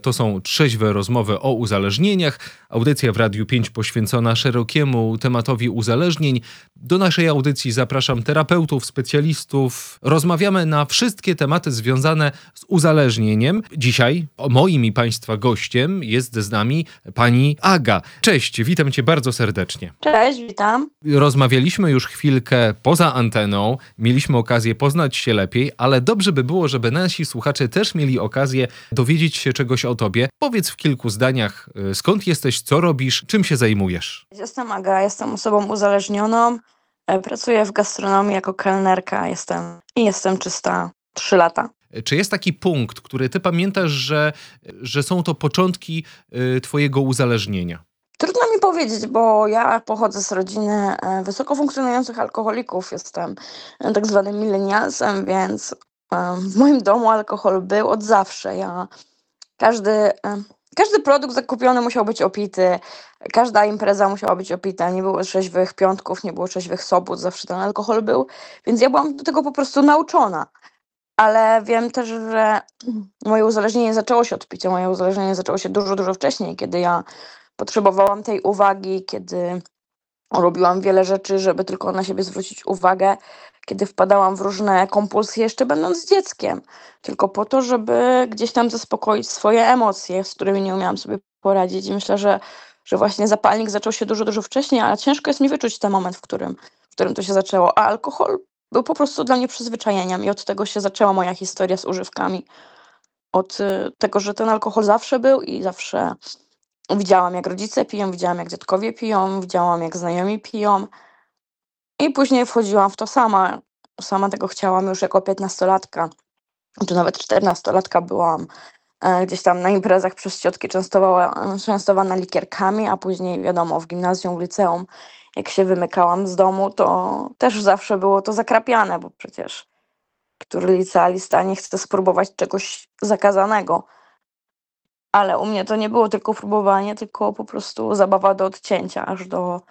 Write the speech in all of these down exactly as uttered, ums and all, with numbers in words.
To są trzeźwe rozmowy o uzależnieniach. Audycja w Radiu pięć poświęcona szerokiemu tematowi uzależnień. Do naszej audycji zapraszam terapeutów, specjalistów. Rozmawiamy na wszystkie tematy związane z uzależnieniem. Dzisiaj moim i Państwa gościem jest z nami pani Aga. Cześć, witam Cię bardzo serdecznie. Cześć, witam. Rozmawialiśmy już chwilkę poza anteną, mieliśmy okazję poznać się lepiej, ale dobrze by było, żeby nasi słuchacze też mieli okazję dowiedzieć się czegoś o Tobie. Powiedz w kilku zdaniach, skąd jesteś, co robisz, czym się zajmujesz? Jestem Aga, jestem osobą uzależnioną. Pracuję w gastronomii jako kelnerka jestem i jestem czysta trzy lata. Czy jest taki punkt, który Ty pamiętasz, że, że są to początki y, Twojego uzależnienia? Trudno mi powiedzieć, bo ja pochodzę z rodziny wysoko funkcjonujących alkoholików. Jestem tak zwanym milenialsem, więc w moim domu alkohol był od zawsze. Ja, każdy, każdy produkt zakupiony musiał być opity, każda impreza musiała być opita. Nie było trzeźwych piątków, nie było trzeźwych sobót, zawsze ten alkohol był, więc ja byłam do tego po prostu nauczona. Ale wiem też, że moje uzależnienie zaczęło się od picia. Moje uzależnienie zaczęło się dużo, dużo wcześniej, kiedy ja potrzebowałam tej uwagi, kiedy robiłam wiele rzeczy, żeby tylko na siebie zwrócić uwagę, kiedy wpadałam w różne kompulsje, jeszcze będąc dzieckiem, tylko po to, żeby gdzieś tam zaspokoić swoje emocje, z którymi nie umiałam sobie poradzić. I myślę, że, że właśnie zapalnik zaczął się dużo, dużo wcześniej, ale ciężko jest mi wyczuć ten moment, w którym, w którym to się zaczęło. A alkohol był po prostu dla mnie przyzwyczajeniem i od tego się zaczęła moja historia z używkami. Od y, tego, że ten alkohol zawsze był i zawsze widziałam, jak rodzice piją, widziałam, jak dziadkowie piją, widziałam, jak znajomi piją. I później wchodziłam w to sama. Sama tego chciałam już jako piętnastolatka, czy nawet czternastolatka byłam e, gdzieś tam na imprezach przez ciotki częstowała, częstowana likierkami, a później wiadomo, w gimnazjum, w liceum, jak się wymykałam z domu, to też zawsze było to zakrapiane, bo przecież który licealista nie chce spróbować czegoś zakazanego. Ale u mnie to nie było tylko próbowanie, tylko po prostu zabawa do odcięcia, aż do,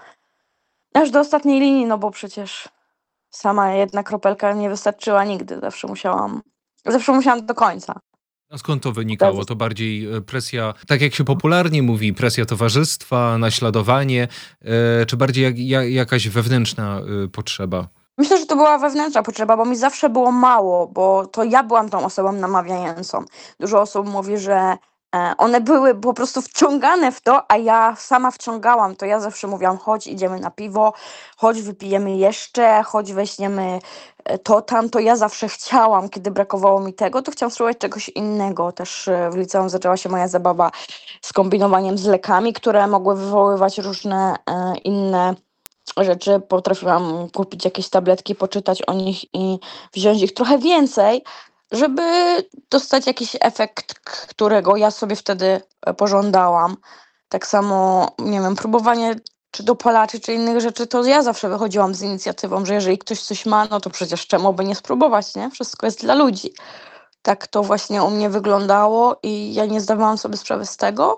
aż do ostatniej linii, no bo przecież sama jedna kropelka nie wystarczyła nigdy. Zawsze musiałam, zawsze musiałam do końca. A skąd to wynikało? To bardziej e, presja, tak jak się popularnie mówi, presja towarzystwa, naśladowanie, e, czy bardziej jak, jak, jakaś wewnętrzna e, potrzeba? Myślę, że to była wewnętrzna potrzeba, bo mi zawsze było mało, bo to ja byłam tą osobą namawiającą. Dużo osób mówi, że e, one były po prostu wciągane w to, a ja sama wciągałam to. Ja zawsze mówiłam, chodź, idziemy na piwo, chodź, wypijemy jeszcze, chodź, weźmiemy e, to, tamto. Ja zawsze chciałam, kiedy brakowało mi tego, to chciałam spróbować czegoś innego. Też e, w liceum zaczęła się moja zabawa z kombinowaniem z lekami, które mogły wywoływać różne e, inne rzeczy. Potrafiłam kupić jakieś tabletki, poczytać o nich i wziąć ich trochę więcej, żeby dostać jakiś efekt, k- którego ja sobie wtedy e, pożądałam. Tak samo, nie wiem, próbowanie czy dopalaczy, czy innych rzeczy, to ja zawsze wychodziłam z inicjatywą, że jeżeli ktoś coś ma, no to przecież czemu by nie spróbować, nie? Wszystko jest dla ludzi. Tak to właśnie u mnie wyglądało i ja nie zdawałam sobie sprawy z tego,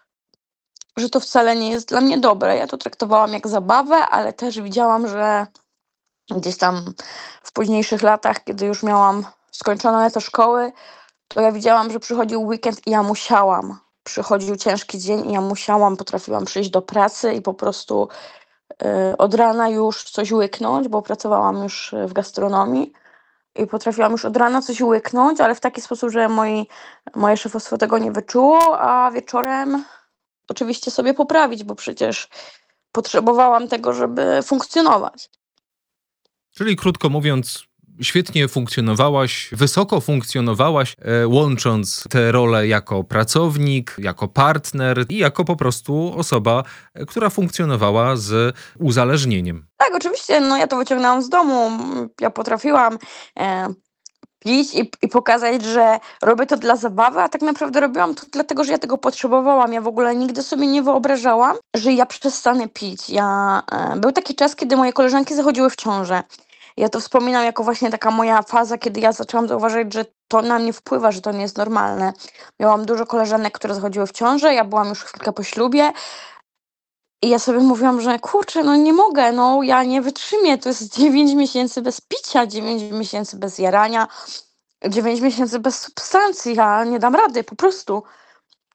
że to wcale nie jest dla mnie dobre. Ja to traktowałam jak zabawę, ale też widziałam, że gdzieś tam w późniejszych latach, kiedy już miałam skończone te szkoły, to ja widziałam, że przychodził weekend i ja musiałam. Przychodził ciężki dzień i ja musiałam, potrafiłam przyjść do pracy i po prostu y, od rana już coś łyknąć, bo pracowałam już y, w gastronomii i potrafiłam już od rana coś łyknąć, ale w taki sposób, że moi, moje szefostwo tego nie wyczuło, a wieczorem oczywiście sobie poprawić, bo przecież potrzebowałam tego, żeby funkcjonować. Czyli krótko mówiąc, świetnie funkcjonowałaś, wysoko funkcjonowałaś, e, łącząc te role jako pracownik, jako partner i jako po prostu osoba, e, która funkcjonowała z uzależnieniem. Tak, oczywiście, no ja to wyciągnęłam z domu. Ja potrafiłam e, pić i, i pokazać, że robię to dla zabawy, a tak naprawdę robiłam to dlatego, że ja tego potrzebowałam. Ja w ogóle nigdy sobie nie wyobrażałam, że ja przestanę pić. Ja, e, był taki czas, kiedy moje koleżanki zachodziły w ciążę. Ja to wspominam jako właśnie taka moja faza, kiedy ja zaczęłam zauważyć, że to na mnie wpływa, że to nie jest normalne. Miałam dużo koleżanek, które zachodziły w ciążę, ja byłam już chwilkę po ślubie i ja sobie mówiłam, że kurczę, no nie mogę, no ja nie wytrzymię, to jest dziewięć miesięcy bez picia, dziewięć miesięcy bez jarania, dziewięć miesięcy bez substancji, ja nie dam rady, po prostu.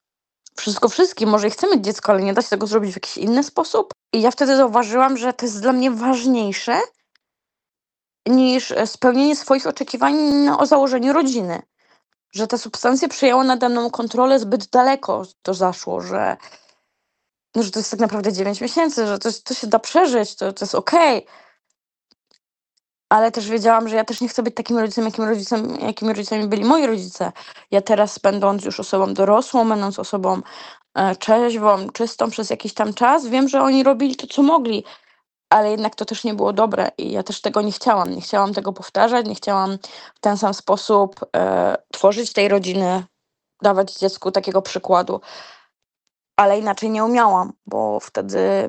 wszystko wszystkim, może i chcę mieć dziecko, ale nie da się tego zrobić w jakiś inny sposób. I ja wtedy zauważyłam, że to jest dla mnie ważniejsze niż e, spełnienie swoich oczekiwań no, o założeniu rodziny. Że te substancje przejęły nade mną kontrolę, zbyt daleko to zaszło, że, no, że to jest tak naprawdę dziewięć miesięcy, że to, to się da przeżyć, to, to jest okej. Ale też wiedziałam, że ja też nie chcę być takim rodzicem, jakim rodzicem, jakimi rodzicami byli moi rodzice. Ja teraz, będąc już osobą dorosłą, będąc osobą e, trzeźwą, czystą przez jakiś tam czas, wiem, że oni robili to, co mogli, ale jednak to też nie było dobre i ja też tego nie chciałam. Nie chciałam tego powtarzać, nie chciałam w ten sam sposób e, tworzyć tej rodziny, dawać dziecku takiego przykładu, ale inaczej nie umiałam, bo wtedy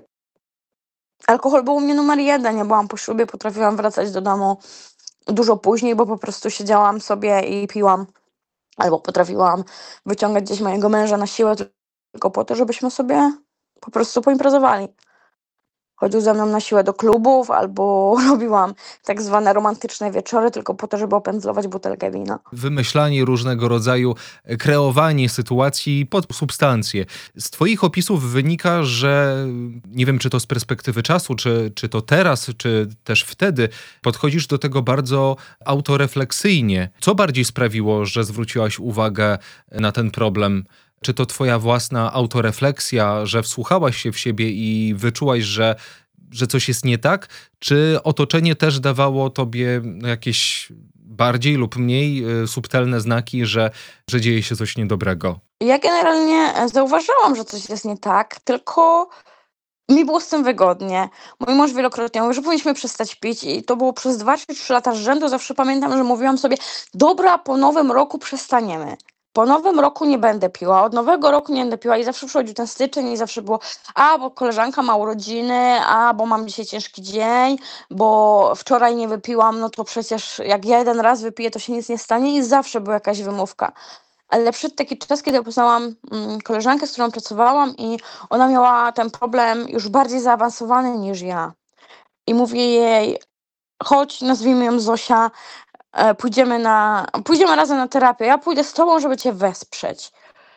alkohol był u mnie numer jeden. Ja byłam po ślubie, potrafiłam wracać do domu dużo później, bo po prostu siedziałam sobie i piłam. Albo potrafiłam wyciągać gdzieś mojego męża na siłę tylko po to, żebyśmy sobie po prostu poimprezowali. Chodził ze mną na siłę do klubów, albo robiłam tak zwane romantyczne wieczory tylko po to, żeby opędzlować butelkę wina. Wymyślanie różnego rodzaju, e, kreowanie sytuacji pod substancje. Z twoich opisów wynika, że nie wiem, czy to z perspektywy czasu, czy, czy to teraz, czy też wtedy, podchodzisz do tego bardzo autorefleksyjnie. Co bardziej sprawiło, że zwróciłaś uwagę na ten problem? Czy to twoja własna autorefleksja, że wsłuchałaś się w siebie i wyczułaś, że, że coś jest nie tak? Czy otoczenie też dawało tobie no, jakieś bardziej lub mniej y, subtelne znaki, że, że dzieje się coś niedobrego? Ja generalnie e, zauważyłam, że coś jest nie tak, tylko mi było z tym wygodnie. Mój mąż wielokrotnie mówił, że powinniśmy przestać pić i to było przez dwa czy trzy lata z rzędu. Zawsze pamiętam, że mówiłam sobie, dobra, po nowym roku przestaniemy. Po nowym roku nie będę piła, od nowego roku nie będę piła i zawsze przychodził ten styczeń i zawsze było, a bo koleżanka ma urodziny, a bo mam dzisiaj ciężki dzień, bo wczoraj nie wypiłam, no to przecież jak ja jeden raz wypiję, to się nic nie stanie i zawsze była jakaś wymówka. Ale przyszedł taki czas, kiedy poznałam mm, koleżankę, z którą pracowałam i ona miała ten problem już bardziej zaawansowany niż ja. I mówię jej, chodź, nazwijmy ją Zosia, e, pójdziemy na, pójdziemy razem na terapię. Ja pójdę z tobą, żeby cię wesprzeć.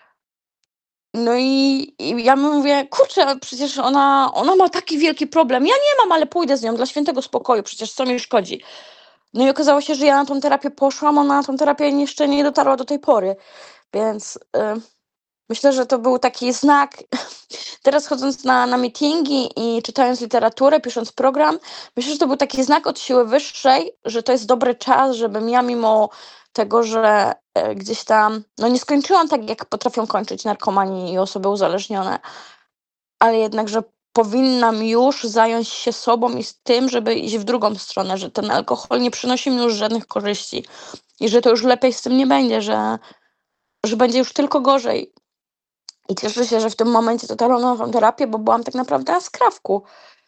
No i, i ja mówię, kurczę, ale przecież ona, ona ma taki wielki problem. Ja nie mam, ale pójdę z nią dla świętego spokoju, przecież co mi szkodzi. No i okazało się, że ja na tą terapię poszłam, ona na tą terapię jeszcze nie dotarła do tej pory. Więc y, myślę, że to był taki znak. Teraz chodząc na, na meetingi i czytając literaturę, pisząc program, myślę, że to był taki znak od siły wyższej, że to jest dobry czas, żebym ja mimo tego, że e, gdzieś tam, no nie skończyłam tak, jak potrafią kończyć narkomani i osoby uzależnione, ale jednak, że powinnam już zająć się sobą i z tym, żeby iść w drugą stronę, że ten alkohol nie przynosi mi już żadnych korzyści i że to już lepiej z tym nie będzie, że, że będzie już tylko gorzej. I cieszę się, że w tym momencie dotarłam na tą terapię, bo byłam tak naprawdę na skrawku.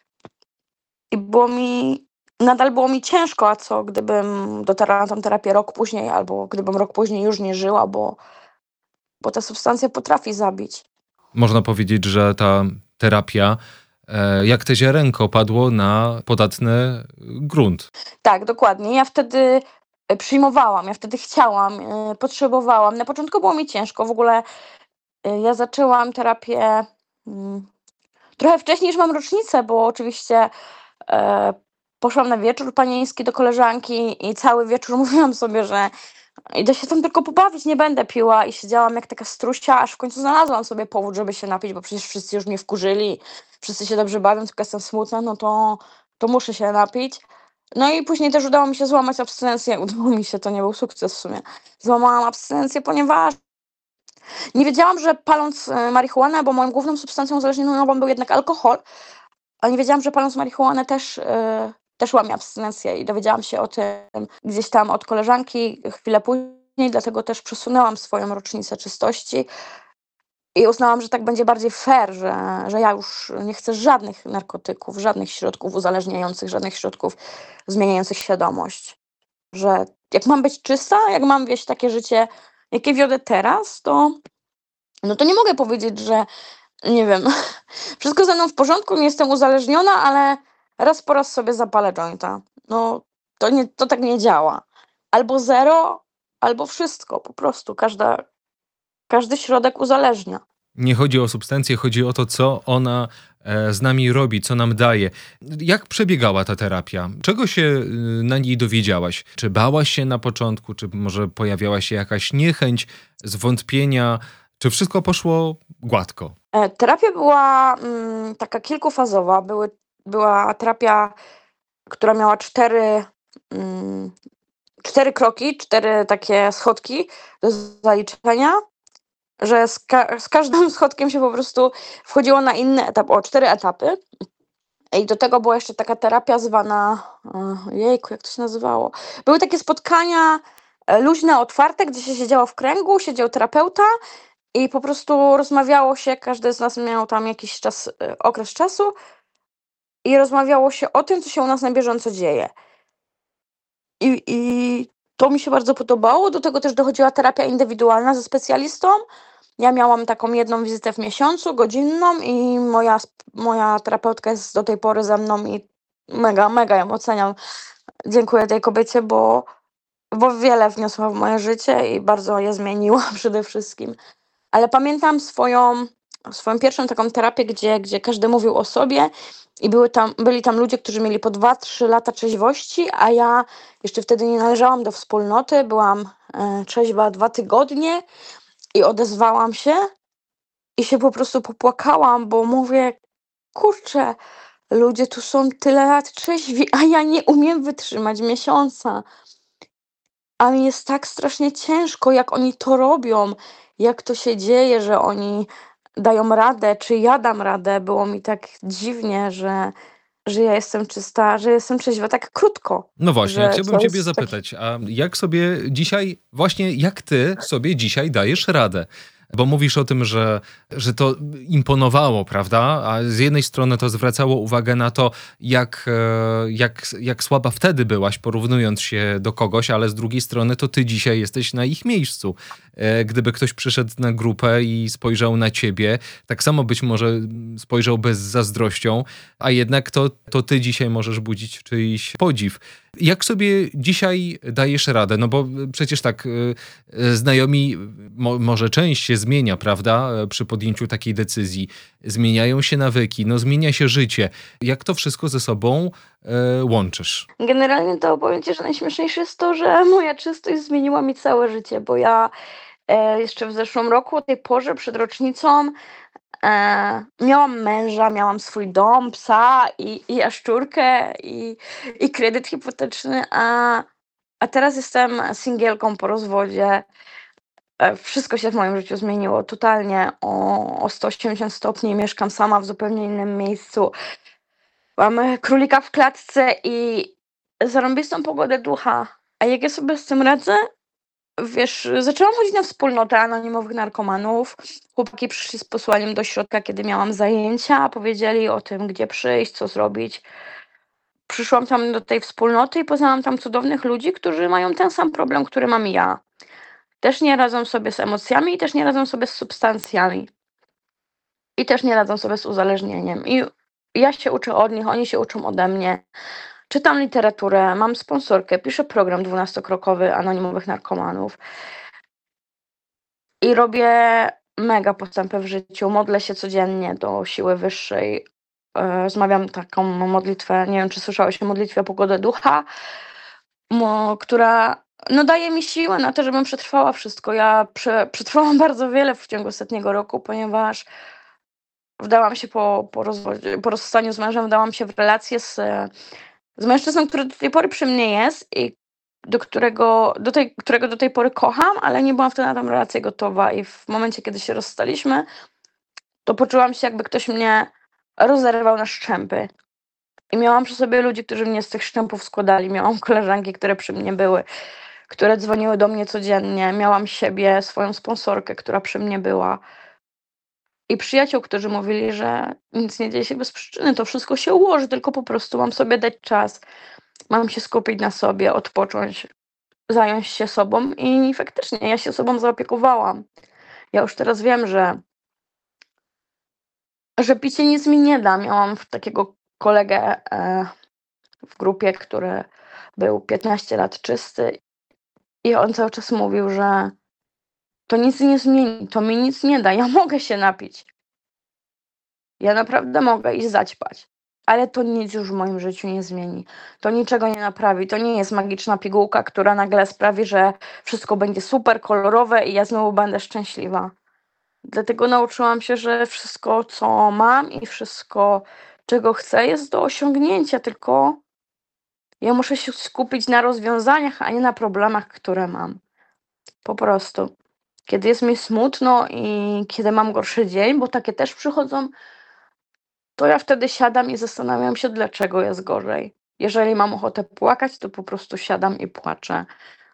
I było mi, nadal było mi ciężko, a co gdybym dotarła na tą terapię rok później, albo gdybym rok później już nie żyła, bo, bo ta substancja potrafi zabić. Można powiedzieć, że ta terapia, e, jak te ziarenko, padło na podatny grunt. Tak, dokładnie. Ja wtedy e, przyjmowałam, ja wtedy chciałam, e, potrzebowałam. Na początku było mi ciężko. W ogóle e, ja zaczęłam terapię mm, trochę wcześniej niż mam rocznicę, bo oczywiście e, poszłam na wieczór panieński do koleżanki i cały wieczór mówiłam sobie, że idę się tam tylko pobawić, nie będę piła i siedziałam jak taka strusia, aż w końcu znalazłam sobie powód, żeby się napić, bo przecież wszyscy już mnie wkurzyli, wszyscy się dobrze bawią, tylko jestem smutna, no to, to muszę się napić. No i później też udało mi się złamać abstynencję, udało mi się, to nie był sukces w sumie. Złamałam abstynencję, ponieważ nie wiedziałam, że paląc e, marihuanę, bo moją główną substancją uzależnieniową był jednak alkohol, a nie wiedziałam, że paląc marihuanę też, yy, też łamie abstynencję i dowiedziałam się o tym gdzieś tam od koleżanki chwilę później, dlatego też przesunęłam swoją rocznicę czystości i uznałam, że tak będzie bardziej fair, że, że ja już nie chcę żadnych narkotyków, żadnych środków uzależniających, żadnych środków zmieniających świadomość. Że jak mam być czysta, jak mam wieść takie życie, jakie wiodę teraz, to no to nie mogę powiedzieć, że nie wiem, wszystko ze mną w porządku, nie jestem uzależniona, ale raz po raz sobie zapalę jointa. No, to, nie, to tak nie działa. Albo zero, albo wszystko, po prostu. Każda, każdy środek uzależnia. Nie chodzi o substancję, chodzi o to, co ona e, z nami robi, co nam daje. Jak przebiegała ta terapia? Czego się y, na niej dowiedziałaś? Czy bałaś się na początku, czy może pojawiała się jakaś niechęć, zwątpienia, czy wszystko poszło gładko? E, Terapia była mm, taka kilkufazowa. Były, była terapia, która miała cztery, mm, cztery kroki, cztery takie schodki do zaliczenia, że z, ka- z każdym schodkiem się po prostu wchodziło na inny etap, o cztery etapy. I do tego była jeszcze taka terapia zwana, e, jejku, jak to się nazywało? Były takie spotkania e, luźne, otwarte, gdzie się siedziało w kręgu, siedział terapeuta i po prostu rozmawiało się, każdy z nas miał tam jakiś czas, e, okres czasu i rozmawiało się o tym, co się u nas na bieżąco dzieje. I, I to mi się bardzo podobało. Do tego też dochodziła terapia indywidualna ze specjalistą. Ja miałam taką jedną wizytę w miesiącu, godzinną i moja, sp- moja terapeutka jest do tej pory ze mną i mega, mega ją oceniam. Dziękuję tej kobiecie, bo, bo wiele wniosła w moje życie i bardzo je zmieniła przede wszystkim. Ale pamiętam swoją, swoją pierwszą taką terapię, gdzie, gdzie każdy mówił o sobie i były tam, byli tam ludzie, którzy mieli po dwa trzy lata trzeźwości, a ja jeszcze wtedy nie należałam do wspólnoty, byłam e, trzeźwa dwa tygodnie i odezwałam się i się po prostu popłakałam, bo mówię, kurczę, ludzie tu są tyle lat trzeźwi, a ja nie umiem wytrzymać miesiąca. A mi jest tak strasznie ciężko, jak oni to robią, jak to się dzieje, że oni dają radę, czy ja dam radę. Było mi tak dziwnie, że, że ja jestem czysta, że jestem trzeźwa tak krótko, No właśnie, że chciałbym to ciebie jest taki... zapytać, a jak sobie dzisiaj, właśnie jak ty sobie dzisiaj dajesz radę? Bo mówisz o tym, że, że to imponowało, prawda? A z jednej strony to zwracało uwagę na to, jak, e, jak, jak słaba wtedy byłaś, porównując się do kogoś, ale z drugiej strony to ty dzisiaj jesteś na ich miejscu. E, Gdyby ktoś przyszedł na grupę i spojrzał na ciebie, tak samo być może spojrzałby z zazdrością, a jednak to, to ty dzisiaj możesz budzić czyjś podziw. Jak sobie dzisiaj dajesz radę? No bo przecież tak, y, y, znajomi, mo, może część się zmienia, prawda, e, przy podjęciu takiej decyzji. Zmieniają się nawyki, no zmienia się życie. Jak to wszystko ze sobą e, łączysz? Generalnie to powiem ci, że najśmieszniejsze jest to, że moja czystość zmieniła mi całe życie, bo ja e, jeszcze w zeszłym roku o tej porze przed rocznicą e, miałam męża, miałam swój dom, psa i, i jaszczurkę i, i kredyt hipoteczny, a, a teraz jestem singielką po rozwodzie. E, Wszystko się w moim życiu zmieniło totalnie o, o sto osiemdziesiąt stopni. Mieszkam sama w zupełnie innym miejscu. Mamy królika w klatce i zarąbistą pogodę ducha. A jak ja sobie z tym radzę? Wiesz, zaczęłam chodzić na wspólnotę anonimowych narkomanów. Chłopaki przyszli z posłaniem do środka, kiedy miałam zajęcia, powiedzieli o tym, gdzie przyjść, co zrobić. Przyszłam tam do tej wspólnoty i poznałam tam cudownych ludzi, którzy mają ten sam problem, który mam ja. Też nie radzą sobie z emocjami i też nie radzą sobie z substancjami. I też nie radzą sobie z uzależnieniem. I ja się uczę od nich, oni się uczą ode mnie. Czytam literaturę, mam sponsorkę, piszę program dwunastokrokowy anonimowych narkomanów i robię mega postępy w życiu. Modlę się codziennie do siły wyższej. E, Zmawiam taką modlitwę, nie wiem czy słyszałeś o modlitwie o pogodę ducha, mo, która no, daje mi siłę na to, żebym przetrwała wszystko. Ja prze, przetrwałam bardzo wiele w ciągu ostatniego roku, ponieważ wdałam się po, po, rozwodzie, po rozstaniu z mężem, wdałam się w relację z, z mężczyzną, który do tej pory przy mnie jest i do którego do tej, którego do tej pory kocham, ale nie byłam wtedy na tę relację gotowa i w momencie, kiedy się rozstaliśmy, to poczułam się, jakby ktoś mnie rozerwał na szczępy. I miałam przy sobie ludzi, którzy mnie z tych szczępów składali. Miałam koleżanki, które przy mnie były, które dzwoniły do mnie codziennie. Miałam siebie, swoją sponsorkę, która przy mnie była. I przyjaciół, którzy mówili, że nic nie dzieje się bez przyczyny, to wszystko się ułoży, tylko po prostu mam sobie dać czas. Mam się skupić na sobie, odpocząć, zająć się sobą i faktycznie ja się sobą zaopiekowałam. Ja już teraz wiem, że, że picie nic mi nie da. Miałam takiego kolegę e, w grupie, który był piętnaście lat czysty i on cały czas mówił, że to nic nie zmieni, to mi nic nie da. Ja mogę się napić. Ja naprawdę mogę iść zaćpać, ale to nic już w moim życiu nie zmieni. To niczego nie naprawi. To nie jest magiczna pigułka, która nagle sprawi, że wszystko będzie super kolorowe i ja znowu będę szczęśliwa. Dlatego nauczyłam się, że wszystko, co mam i wszystko, czego chcę, jest do osiągnięcia, tylko ja muszę się skupić na rozwiązaniach, a nie na problemach, które mam. Po prostu. Kiedy jest mi smutno i kiedy mam gorszy dzień, bo takie też przychodzą, to ja wtedy siadam i zastanawiam się, dlaczego jest gorzej. Jeżeli mam ochotę płakać, to po prostu siadam i płaczę.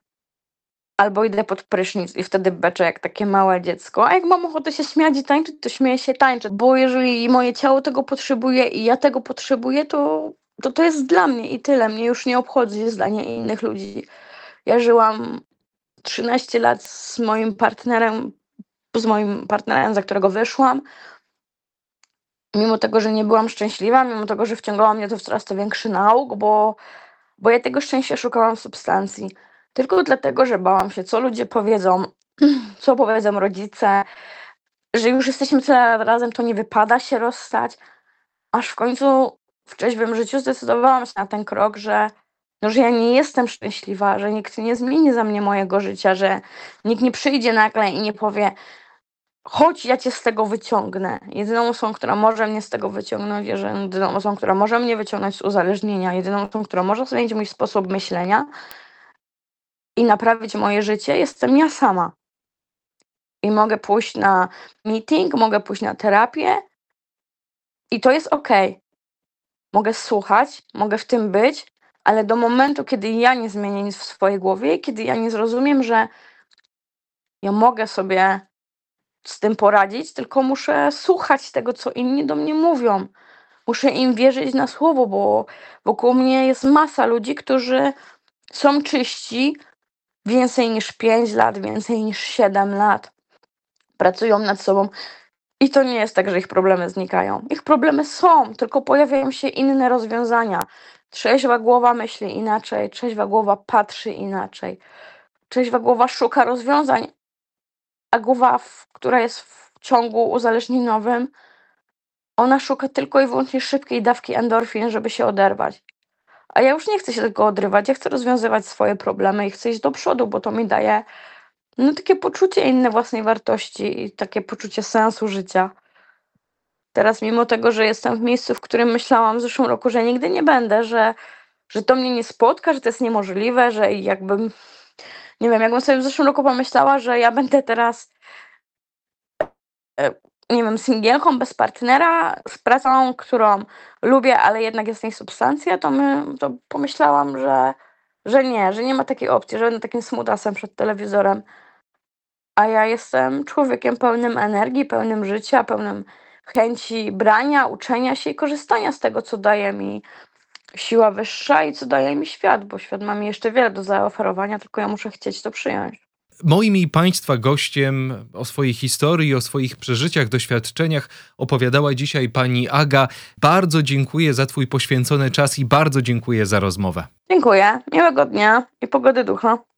Albo idę pod prysznic i wtedy beczę jak takie małe dziecko. A jak mam ochotę się śmiać i tańczyć, to śmieję się i tańczę. Bo jeżeli moje ciało tego potrzebuje i ja tego potrzebuję, to to, to jest dla mnie i tyle. Mnie już nie obchodzi zdanie innych ludzi. Ja żyłam trzynaście lat z moim partnerem, z moim partnerem, za którego wyszłam. Mimo tego, że nie byłam szczęśliwa, mimo tego, że wciągało mnie to w coraz to większy nauk, bo, bo ja tego szczęścia szukałam w substancji. Tylko dlatego, że bałam się, co ludzie powiedzą, co powiedzą rodzice, że już jesteśmy tyle lat razem, to nie wypada się rozstać. Aż w końcu w trzeźwym życiu zdecydowałam się na ten krok, że, no, że ja nie jestem szczęśliwa, że nikt nie zmieni za mnie mojego życia, że nikt nie przyjdzie nagle i nie powie: chodź, ja cię z tego wyciągnę. Jedyną osobą, która może mnie z tego wyciągnąć, jeżeli jedyną osobą, która może mnie wyciągnąć z uzależnienia, jedyną osobą, która może zmienić mój sposób myślenia i naprawić moje życie, jestem ja sama. I mogę pójść na meeting, mogę pójść na terapię i to jest okej. Mogę słuchać, mogę w tym być, ale do momentu, kiedy ja nie zmienię nic w swojej głowie, kiedy ja nie zrozumiem, że ja mogę sobie z tym poradzić, tylko muszę słuchać tego, co inni do mnie mówią. Muszę im wierzyć na słowo, bo wokół mnie jest masa ludzi, którzy są czyści więcej niż pięć lat, więcej niż siedem lat. Pracują nad sobą i to nie jest tak, że ich problemy znikają. Ich problemy są, tylko pojawiają się inne rozwiązania. Trzeźwa głowa myśli inaczej, trzeźwa głowa patrzy inaczej. Trzeźwa głowa szuka rozwiązań, a głowa, w- która jest w ciągu uzależnieniowym, ona szuka tylko i wyłącznie szybkiej dawki endorfin, żeby się oderwać. A ja już nie chcę się tylko odrywać, ja chcę rozwiązywać swoje problemy i chcę iść do przodu, bo to mi daje no, takie poczucie inne własnej wartości i takie poczucie sensu życia. Teraz mimo tego, że jestem w miejscu, w którym myślałam w zeszłym roku, że nigdy nie będę, że, że to mnie nie spotka, że to jest niemożliwe, że jakbym, nie wiem, jakbym sobie w zeszłym roku pomyślała, że ja będę teraz, e, nie wiem, singielką bez partnera, z pracą, którą lubię, ale jednak jest w niej substancja, to, my, to pomyślałam, że, że nie, że nie ma takiej opcji, że będę takim smutasem przed telewizorem. A ja jestem człowiekiem pełnym energii, pełnym życia, pełnym chęci brania, uczenia się i korzystania z tego, co daje mi siła wyższa i co daje mi świat, bo świat ma mi jeszcze wiele do zaoferowania, tylko ja muszę chcieć to przyjąć. Moim i Państwa gościem o swojej historii, o swoich przeżyciach, doświadczeniach opowiadała dzisiaj pani Aga. Bardzo dziękuję za Twój poświęcony czas i bardzo dziękuję za rozmowę. Dziękuję, miłego dnia i pogody ducha.